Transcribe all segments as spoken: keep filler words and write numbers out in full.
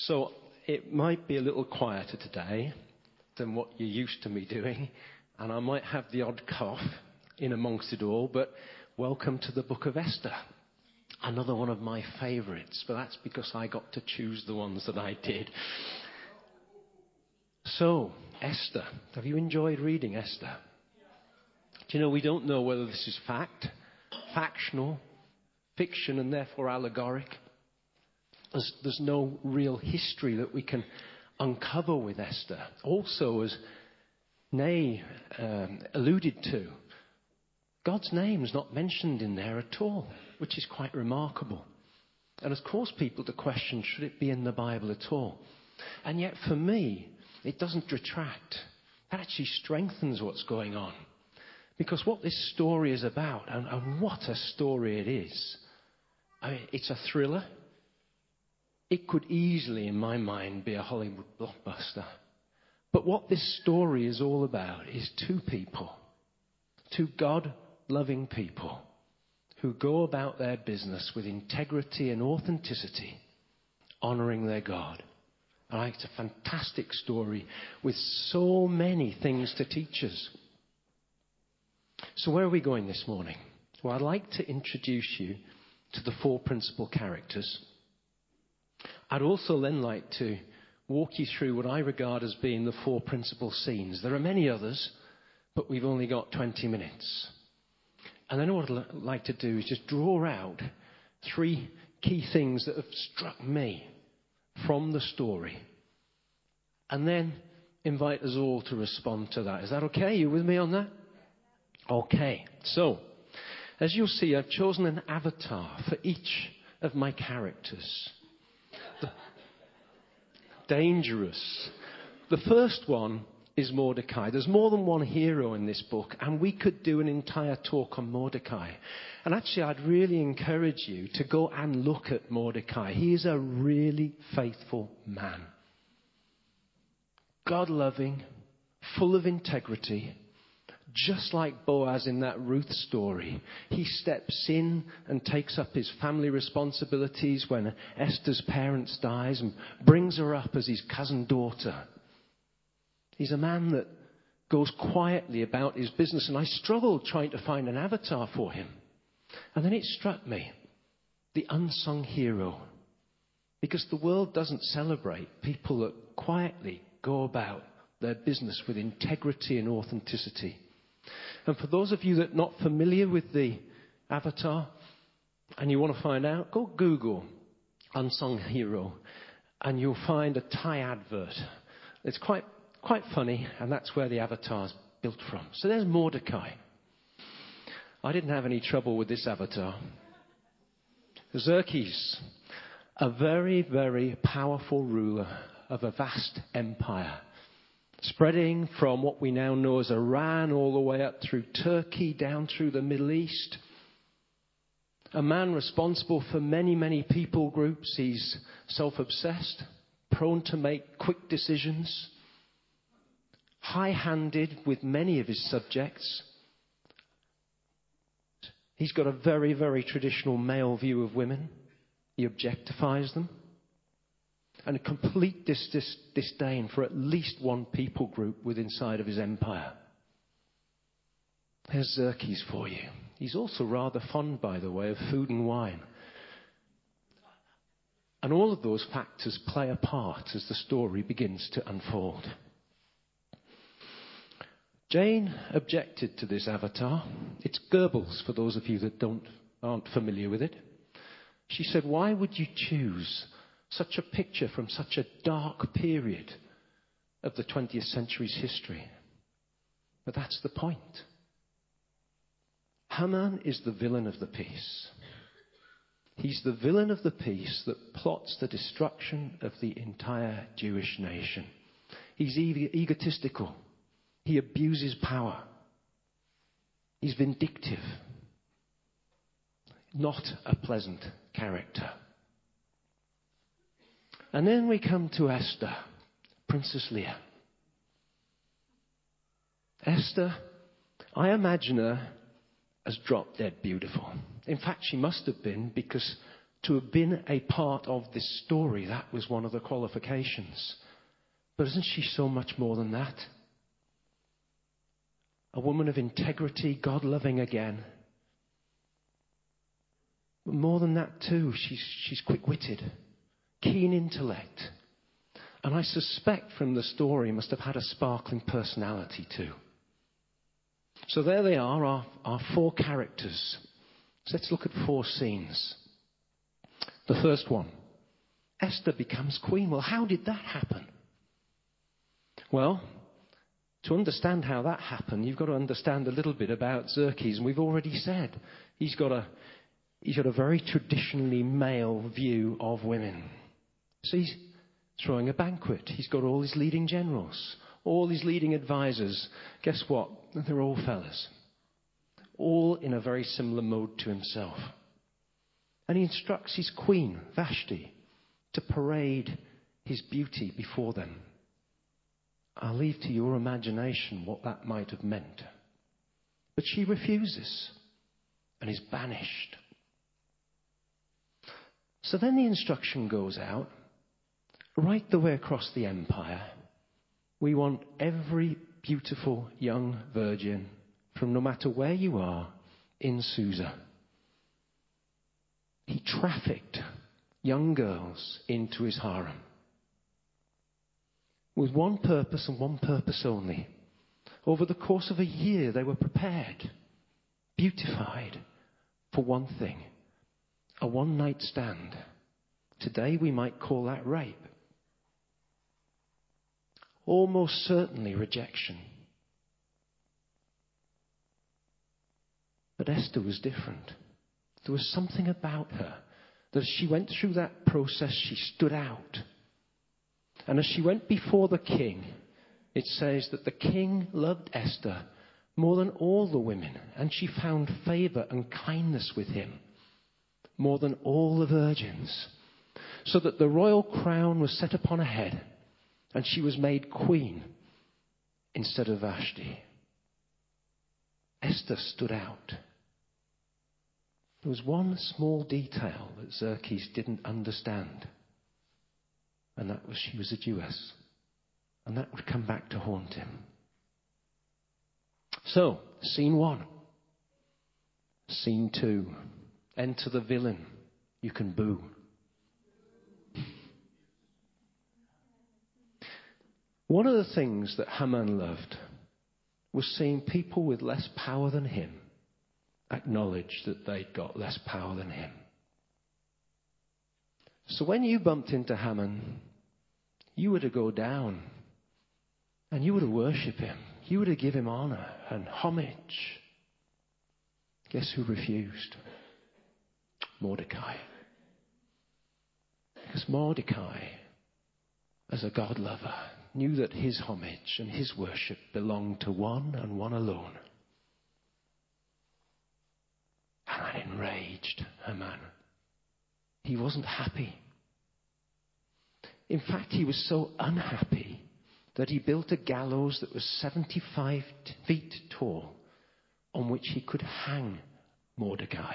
So it might be a little quieter today than what you're used to me doing, and I might have the odd cough in amongst it all, but welcome to the book of Esther. Another one of my favourites, but that's because I got to choose the ones that I did. So, Esther. Have you enjoyed reading Esther? Do you know, we don't know whether this is fact, factional, fiction, and therefore allegoric. There's, there's no real history that we can uncover with Esther. Also, as Nay um, alluded to, God's name is not mentioned in there at all, which is quite remarkable. And has caused people to question, should it be in the Bible at all? And yet for me, it doesn't detract. That actually strengthens what's going on. Because what this story is about, and, and what a story it is, I mean, it's a thriller. It could easily, in my mind, be a Hollywood blockbuster. But what this story is all about is two people, two God-loving people who go about their business with integrity and authenticity, honouring their God. And I think it's a fantastic story with so many things to teach us. So where are we going this morning? Well, I'd like to introduce you to the four principal characters. I'd also then like to walk you through what I regard as being the four principal scenes. There are many others, but we've only got twenty minutes. And then what I'd like to do is just draw out three key things that have struck me from the story. And then invite us all to respond to that. Is that okay? You with me on that? Okay. So, as you'll see, I've chosen an avatar for each of my characters. Dangerous. The first one is Mordecai. There's more than one hero in this book, and we could do an entire talk on Mordecai. And actually, I'd really encourage you to go and look at Mordecai. He is a really faithful man. God-loving, full of integrity. Just like Boaz in that Ruth story, he steps in and takes up his family responsibilities when Esther's parents dies and brings her up as his cousin daughter. He's a man that goes quietly about his business, and I struggled trying to find an avatar for him. And then it struck me, the unsung hero. Because the world doesn't celebrate people that quietly go about their business with integrity and authenticity. And for those of you that are not familiar with the avatar and you want to find out, go Google unsung hero and you'll find a Thai advert. It's quite quite funny, and that's where the avatar's built from. So there's Mordecai. I didn't have any trouble with this avatar. Xerxes, a very, very powerful ruler of a vast empire, spreading from what we now know as Iran all the way up through Turkey, down through the Middle East. A man responsible for many, many people groups. He's self-obsessed, prone to make quick decisions, high-handed with many of his subjects. He's got a very, very traditional male view of women. He objectifies them. And a complete dis- dis- disdain for at least one people group within inside of his empire. There's Xerxes for you. He's also rather fond, by the way, of food and wine. And all of those factors play a part as the story begins to unfold. Jane objected to this avatar. It's Goebbels, for those of you that don't aren't familiar with it. She said, why would you choose such a picture from such a dark period of the twentieth century's history? But that's the point. Haman is the villain of the piece. He's the villain of the piece that plots the destruction of the entire Jewish nation. He's e- egotistical. He abuses power. He's vindictive. Not a pleasant character. And then we come to Esther, Princess Leah. Esther, I imagine her as drop dead beautiful. In fact, she must have been, because To have been a part of this story, that was one of the qualifications. But isn't she so much more than that? A woman of integrity, God-loving again. But more than that too, she's, she's quick-witted, keen intellect. And I suspect from the story must have had a sparkling personality too. So there they are, our, our four characters. So let's look at four scenes. The first one, Esther becomes queen. Well, how did that happen? Well, to understand how that happened, you've got to understand a little bit about Xerxes. And we've already said he's got a, he's got a very traditionally male view of women. So he's throwing a banquet. He's got all his leading generals, all his leading advisors. Guess what? They're all fellas. All in a very similar mode to himself. And he instructs his queen, Vashti, to parade his beauty before them. I'll leave to your imagination what that might have meant. But she refuses and is banished. So then the instruction goes out, right the way across the empire. We want every beautiful young virgin, from no matter where you are, in Susa. He trafficked young girls into his harem. With one purpose and one purpose only. Over the course of a year, they were prepared, beautified, for one thing. A one-night stand. Today we might call that rape. Almost certainly rejection. But Esther was different. There was something about her that as she went through that process, she stood out. And as she went before the king, it says that the king loved Esther more than all the women, and she found favor and kindness with him more than all the virgins, so that the royal crown was set upon her head, and she was made queen instead of Vashti. Esther stood out. There was one small detail that Xerxes didn't understand. And that was she was a Jewess. And that would come back to haunt him. So, scene one. Scene two. Enter the villain. You can boo. One of the things that Haman loved was seeing people with less power than him acknowledge that they'd got less power than him. So when you bumped into Haman, you were to go down and you were to worship him. You were to give him honor and homage. Guess who refused? Mordecai. Because Mordecai, as a God lover, knew that his homage and his worship belonged to one and one alone. And that enraged Haman. He wasn't happy. In fact, he was so unhappy that he built a gallows that was seventy-five feet tall on which he could hang Mordecai.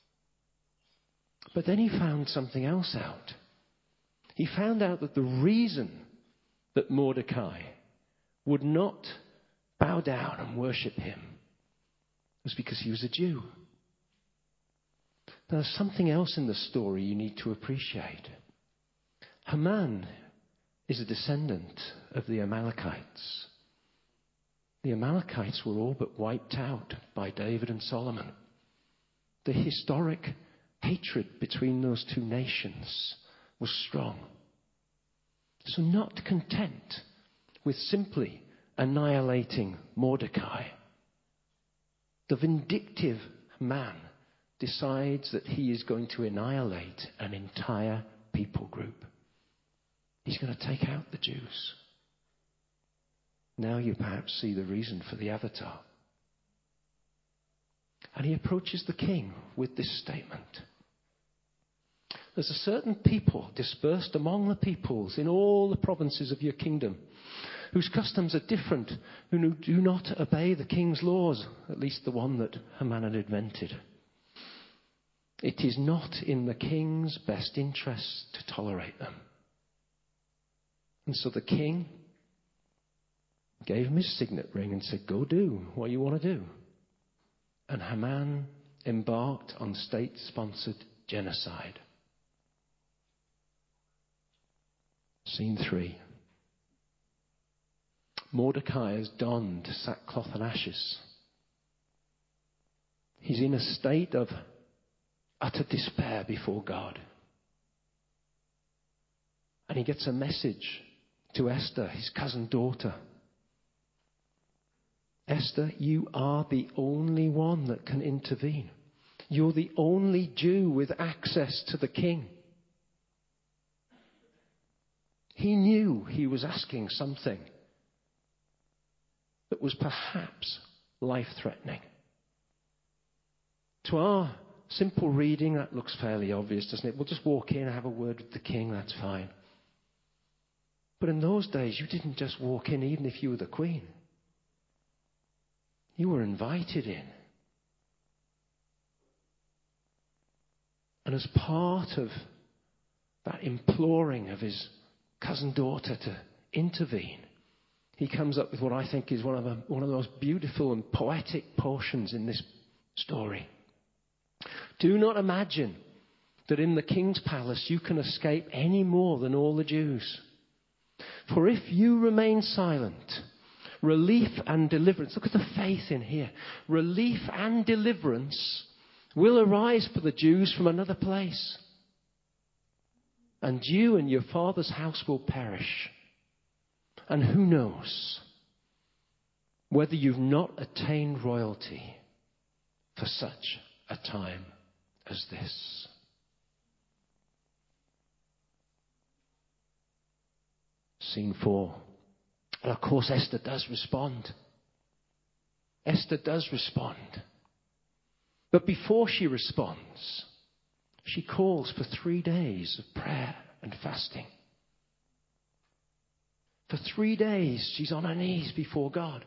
But then he found something else out. He found out that the reason that Mordecai would not bow down and worship him was because he was a Jew. Now, there's something else in the story you need to appreciate. Haman is a descendant of the Amalekites. The Amalekites were all but wiped out by David and Solomon. The historic hatred between those two nations was strong. So not content with simply annihilating Mordecai, the vindictive man decides that he is going to annihilate an entire people group. He's going to take out the Jews. Now you perhaps see the reason for the avatar. And he approaches the king with this statement. There's a certain people dispersed among the peoples in all the provinces of your kingdom, whose customs are different, who do not obey the king's laws, at least the one that Haman had invented. It is not in the king's best interest to tolerate them. And so the king gave him his signet ring and said, go do what you want to do. And Haman embarked on state-sponsored genocide. Scene three. Mordecai has donned sackcloth and ashes. He's in a state of utter despair before God. And he gets a message to Esther, his cousin daughter. Esther, you are the only one that can intervene. You're the only Jew with access to the king. He knew he was asking something that was perhaps life-threatening. To our simple reading, that looks fairly obvious, doesn't it? We'll just walk in and have a word with the king, that's fine. But in those days, you didn't just walk in even if you were the queen. You were invited in. And as part of that imploring of his cousin daughter to intervene, he comes up with what I think is one of the, one of the most beautiful and poetic portions in this story. Do not imagine that in the king's palace you can escape any more than all the Jews. For if you remain silent, relief and deliverance, look at the faith in here, relief and deliverance will arise for the Jews from another place. And you and your father's house will perish. And who knows whether you've not attained royalty for such a time as this. Scene four. And of course Esther does respond. Esther does respond. But before she responds, she calls for three days of prayer and fasting. For three days, she's on her knees before God.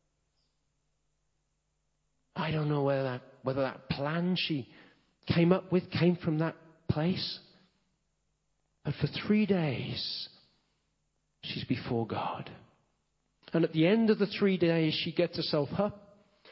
I don't know whether that, whether that plan she came up with came from that place. But for three days, she's before God. And at the end of the three days, she gets herself up.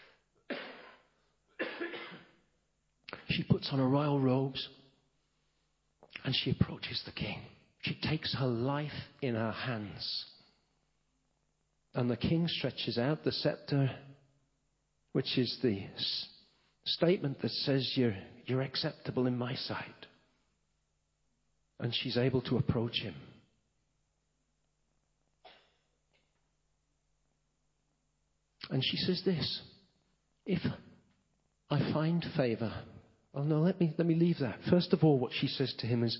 She puts on her royal robes. And she approaches the king. She takes her life in her hands. And the king stretches out the scepter, which is the s- statement that says you're, you're acceptable in my sight. And she's able to approach him. And she says this, if I find favor, oh no, let me, let me leave that. First of all, what she says to him is,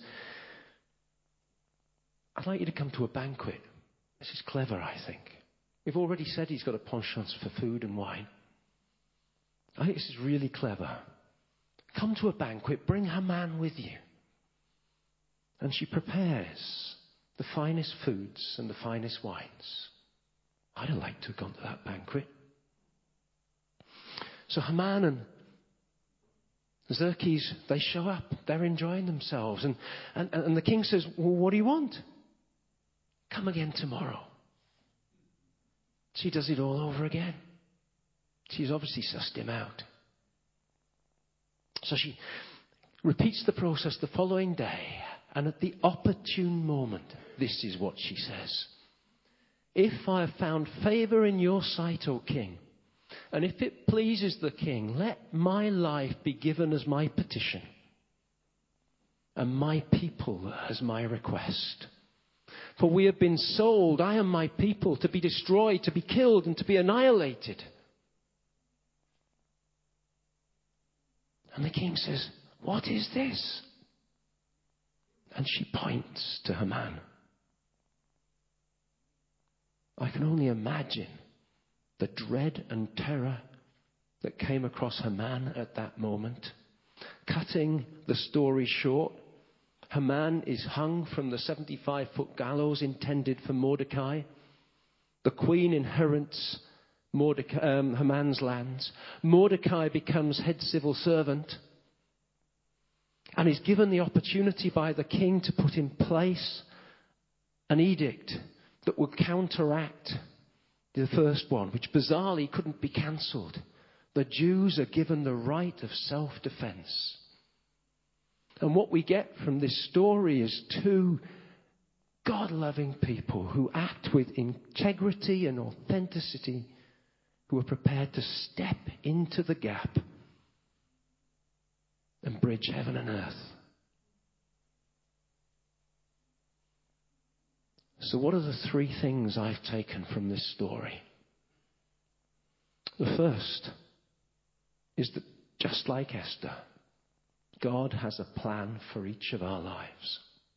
I'd like you to come to a banquet. This is clever, I think. We've already said he's got a penchant for food and wine. I think this is really clever. Come to a banquet, bring Haman with you. And she prepares the finest foods and the finest wines. I'd have liked to have gone to that banquet. So Haman and Xerxes, they show up. They're enjoying themselves. And, and, and the king says, well, what do you want? Come again tomorrow. She does it all over again. She's obviously sussed him out. So she repeats the process the following day. And at the opportune moment, this is what she says. If I have found favor in your sight, O king, and if it pleases the king, let my life be given as my petition, and my people as my request. For we have been sold, I and my people, to be destroyed, to be killed, and to be annihilated. And the king says, what is this? And she points to Haman. I can only imagine the dread and terror that came across Haman at that moment. Cutting the story short, Haman is hung from the seventy-five foot gallows intended for Mordecai. The queen inherits Mordecai, um, Haman's lands. Mordecai becomes head civil servant. And he's given the opportunity by the king to put in place an edict that would counteract the first one, which bizarrely couldn't be cancelled. The Jews are given the right of self-defense. And what we get from this story is two God-loving people who act with integrity and authenticity, who are prepared to step into the gap and bridge heaven and earth. So what are the three things I've taken from this story? The first is that just like Esther, God has a plan for each of our lives.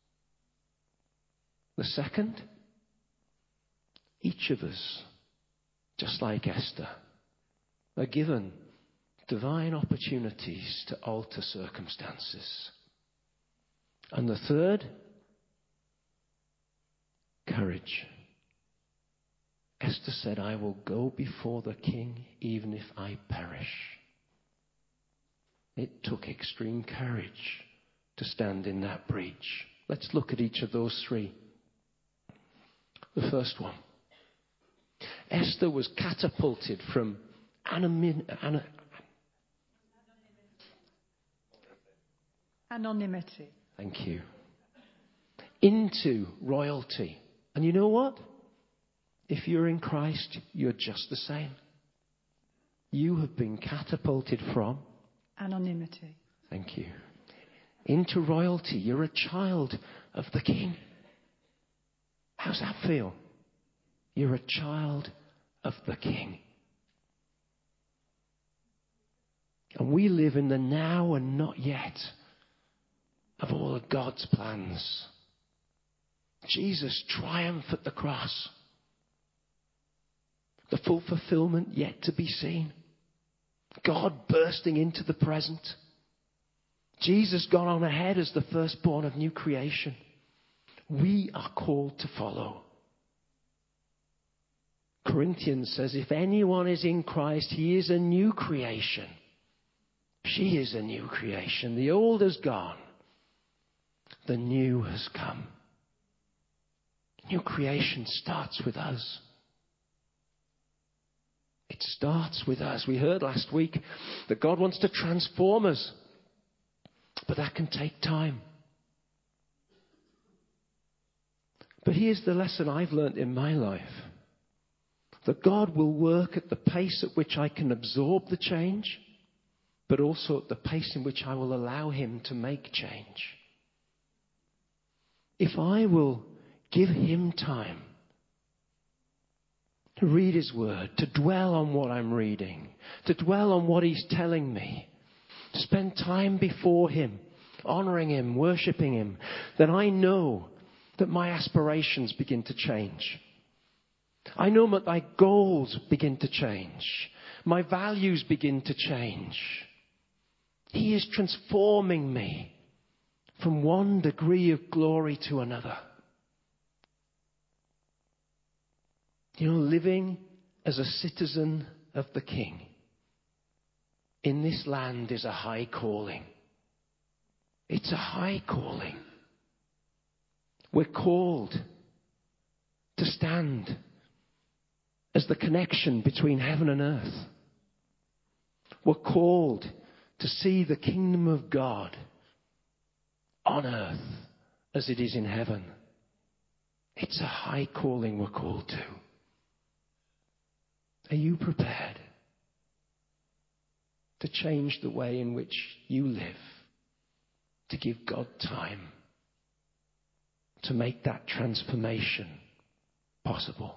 The second, each of us, just like Esther, are given divine opportunities to alter circumstances. And the third, courage. Esther said, I will go before the king even if I perish. It took extreme courage to stand in that breach. Let's look at each of those three. The first one. Esther was catapulted from anonymity. Anonymity. Thank you. Into royalty. And you know what? If you're in Christ, you're just the same. You have been catapulted from anonymity. Thank you. Into royalty. You're a child of the King. How's that feel? You're a child of the King. And we live in the now and not yet of all of God's plans. Jesus triumphed at the cross. The full fulfillment yet to be seen. God bursting into the present. Jesus got on ahead as the firstborn of new creation. We are called to follow. Corinthians says, if anyone is in Christ, he is a new creation. She is a new creation. The old has gone. The new has come. New creation starts with us. It starts with us. We heard last week that God wants to transform us. But that can take time. But here's the lesson I've learned in my life. That God will work at the pace at which I can absorb the change, but also at the pace in which I will allow him to make change. If I will give him time to read his word, to dwell on what I'm reading, to dwell on what he's telling me, to spend time before him, honoring him, worshipping him, then I know that my aspirations begin to change. I know that my goals begin to change. My values begin to change. He is transforming me from one degree of glory to another. You know, living as a citizen of the King in this land is a high calling. It's a high calling. We're called to stand as the connection between heaven and earth. We're called to see the kingdom of God on earth as it is in heaven. It's a high calling we're called to. Are you prepared to change the way in which you live, to give God time to make that transformation possible?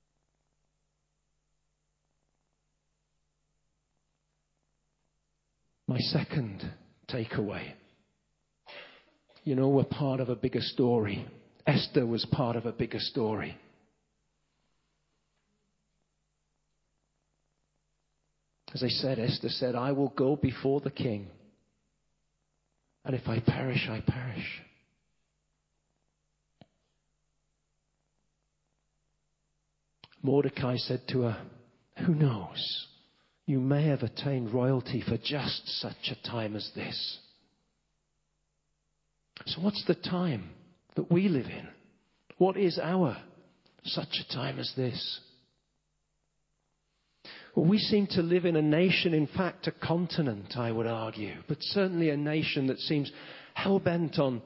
My second takeaway. You know, we're part of a bigger story. Esther was part of a bigger story. As I said, Esther said, I will go before the king. And if I perish, I perish. Mordecai said to her, who knows? You may have attained royalty for just such a time as this. So what's the time that we live in? What is our such a time as this? Well, we seem to live in a nation, in fact, a continent, I would argue, but certainly a nation that seems hell-bent on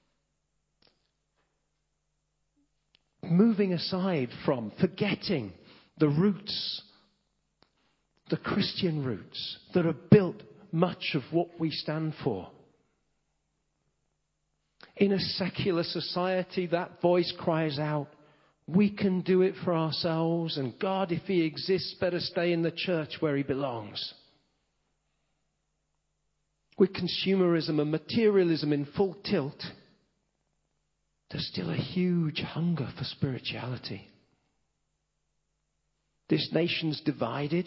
moving aside from, forgetting the roots, the Christian roots that have built much of what we stand for. In a secular society, that voice cries out, we can do it for ourselves, and God, if he exists, better stay in the church where he belongs. With consumerism and materialism in full tilt, there's still a huge hunger for spirituality. This nation's divided.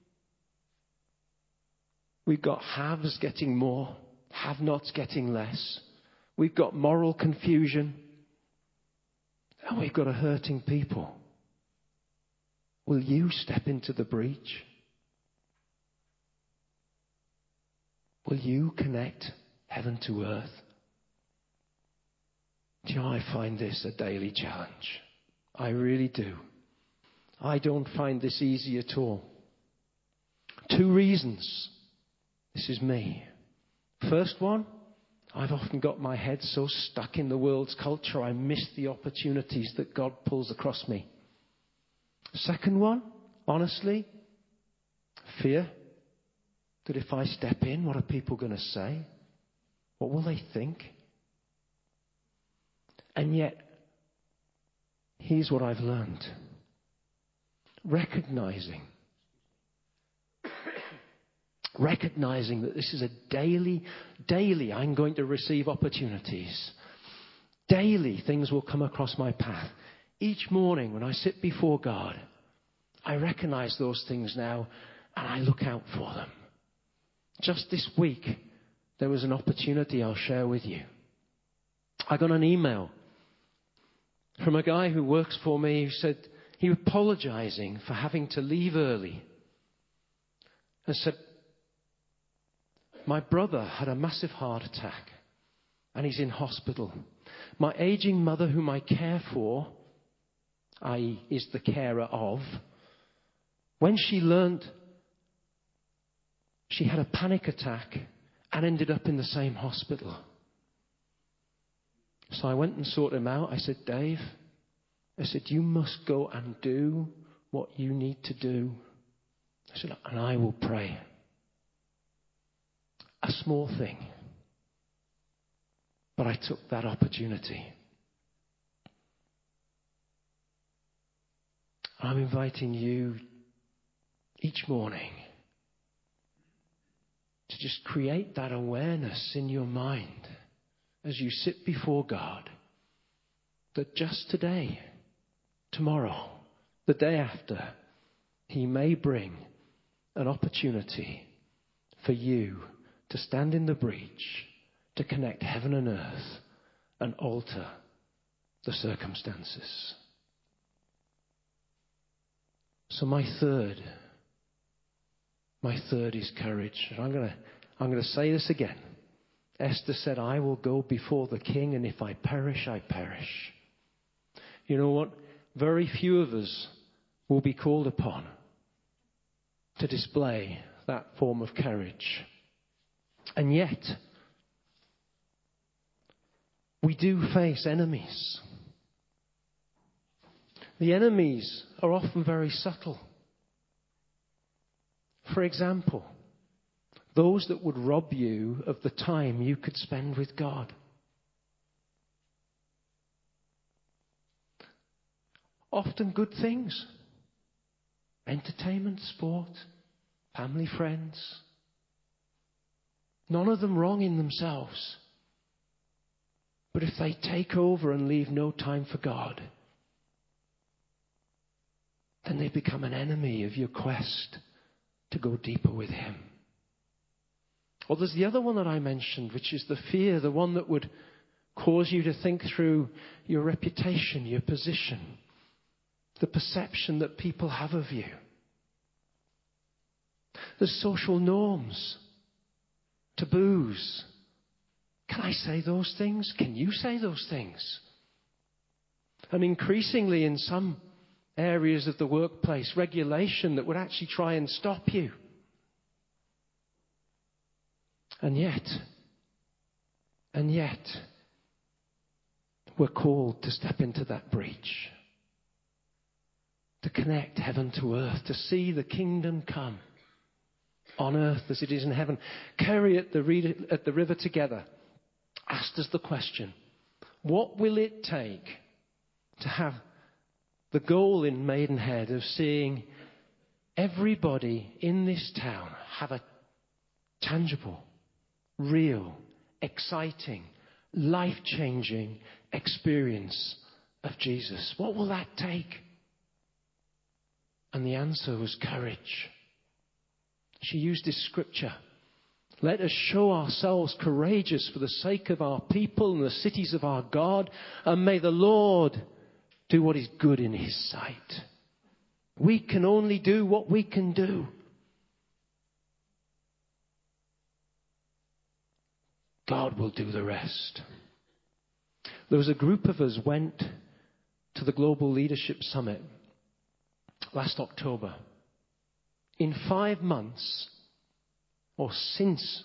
We've got haves getting more, have-nots getting less. We've got moral confusion. And we've got a hurting people. Will you step into the breach? Will you connect heaven to earth? Do you know, I find this a daily challenge. I really do. I don't find this easy at all. Two reasons. This is me. First one, I've often got my head so stuck in the world's culture, I miss the opportunities that God pulls across me. Second one, honestly, fear that if I step in, what are people going to say? What will they think? And yet, here's what I've learned. Recognizing Recognizing that this is a daily, daily, I'm going to receive opportunities. Daily, things will come across my path. Each morning when I sit before God, I recognize those things now and I look out for them. Just this week, there was an opportunity I'll share with you. I got an email from a guy who works for me who said he was apologizing for having to leave early. And said, my brother had a massive heart attack and he's in hospital. My aging mother, whom I care for, that is is the carer of, when she learnt she had a panic attack and ended up in the same hospital. So I went and sought him out. I said, Dave, I said, you must go and do what you need to do. I said, and I will pray. A small thing. But I took that opportunity. I'm inviting you each morning to just create that awareness in your mind as you sit before God that just today, tomorrow, the day after, he may bring an opportunity for you to stand in the breach, to connect heaven and earth and alter the circumstances. So my third, my third is courage. And I'm going to, I'm going to say this again. Esther said, I will go before the king, and if I perish, I perish. You know what? Very few of us will be called upon to display that form of courage. And yet, we do face enemies. The enemies are often very subtle. For example, those that would rob you of the time you could spend with God. Often good things. Entertainment, sport, family, friends. None of them wrong in themselves. But if they take over and leave no time for God, then they become an enemy of your quest to go deeper with him. Or there's the other one that I mentioned, which is the fear, the one that would cause you to think through your reputation, your position, the perception that people have of you. There's social norms, taboos, Can I say those things? Can you say those things? And increasingly in some areas of the workplace, regulation that would actually try and stop you. And yet, and yet, we're called to step into that breach. To connect heaven to earth, to see the kingdom come on earth as it is in heaven. Kerry at the, at the river together asked us the question, what will it take to have the goal in Maidenhead of seeing everybody in this town have a tangible, real, exciting, life-changing experience of Jesus? What will that take? And the answer was courage. She used this scripture. Let us show ourselves courageous for the sake of our people and the cities of our God, and may the Lord do what is good in his sight. We can only do what we can do. God will do the rest. There was a group of us went to the Global Leadership Summit last October. In five months, or since,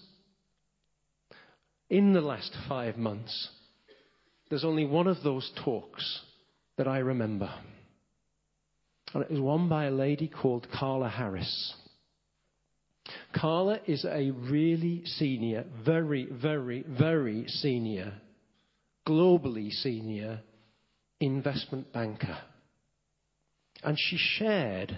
in the last five months, there's only one of those talks that I remember. And it was one by a lady called Carla Harris. Carla is a really senior, very, very, very senior, globally senior investment banker. And she shared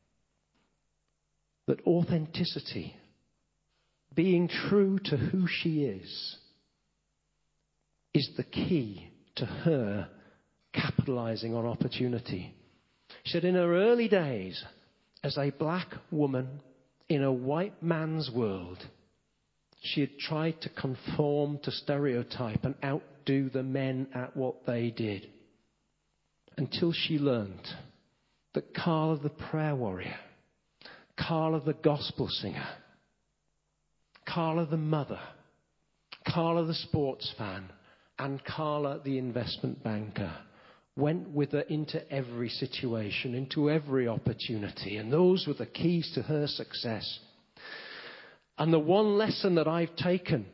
that authenticity, being true to who she is, is the key to her capitalizing on opportunity. She said in her early days, as a black woman in a white man's world, she had tried to conform to stereotype and outdo the men at what they did. Until she learned that Carla the prayer warrior, Carla the gospel singer, Carla the mother, Carla the sports fan, and Carla the investment banker went with her into every situation, into every opportunity. And those were the keys to her success. And the one lesson that I've taken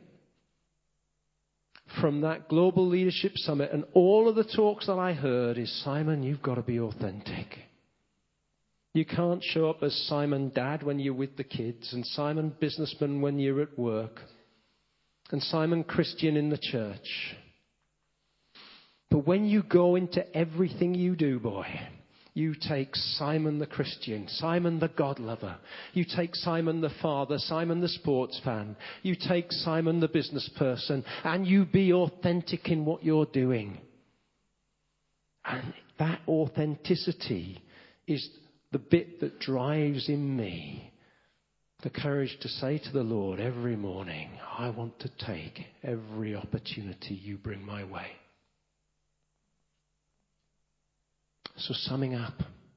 from that Global Leadership Summit and all of the talks that I heard is, Simon, you've got to be authentic. You can't show up as Simon Dad when you're with the kids, and Simon Businessman when you're at work, and Simon Christian in the church. But when you go into everything you do, boy, you take Simon the Christian, Simon the God lover. You take Simon the father, Simon the sports fan. You take Simon the business person, and you be authentic in what you're doing. And that authenticity is the bit that drives in me the courage to say to the Lord every morning, I want to take every opportunity you bring my way. So summing up,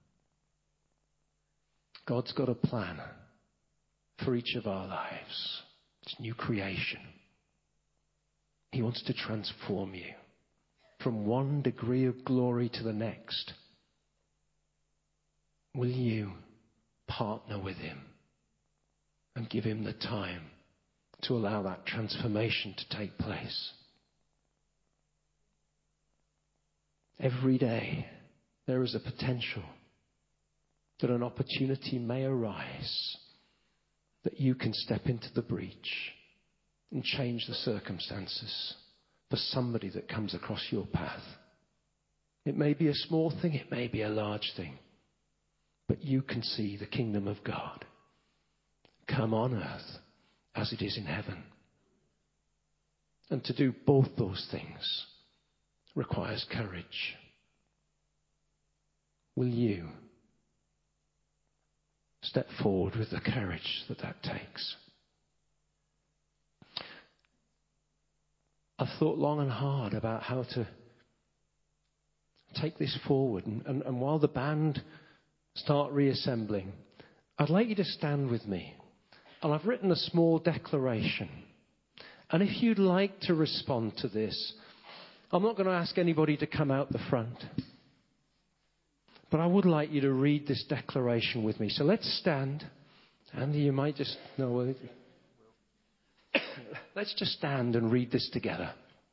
God's got a plan for each of our lives. It's new creation. He wants to transform you from one degree of glory to the next. Will you partner with him and give him the time to allow that transformation to take place? Every day there is a potential that an opportunity may arise that you can step into the breach and change the circumstances for somebody that comes across your path. It may be a small thing, it may be a large thing, but you can see the kingdom of God come on earth as it is in heaven. And to do both those things requires courage. Will you step forward with the courage that that takes? I've thought long and hard about how to take this forward. And, and, and while the band start reassembling, I'd like you to stand with me. And I've written a small declaration. And if you'd like to respond to this, I'm not going to ask anybody to come out the front. But I would like you to read this declaration with me. So let's stand. Andy, you might just... No, let's just stand and read this together.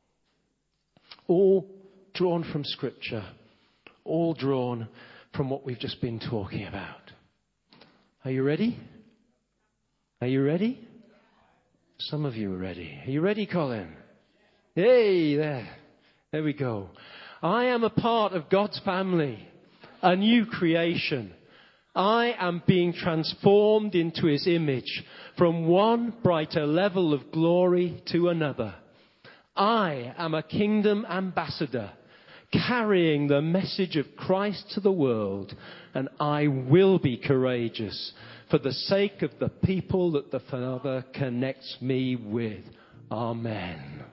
All drawn from Scripture. All drawn from what we've just been talking about. Are you ready? Are you ready? Some of you are ready. Are you ready, Colin? Hey, there. There we go. I am a part of God's family. A new creation. I am being transformed into His image from one brighter level of glory to another. I am a kingdom ambassador carrying the message of Christ to the world, and I will be courageous for the sake of the people that the Father connects me with. Amen.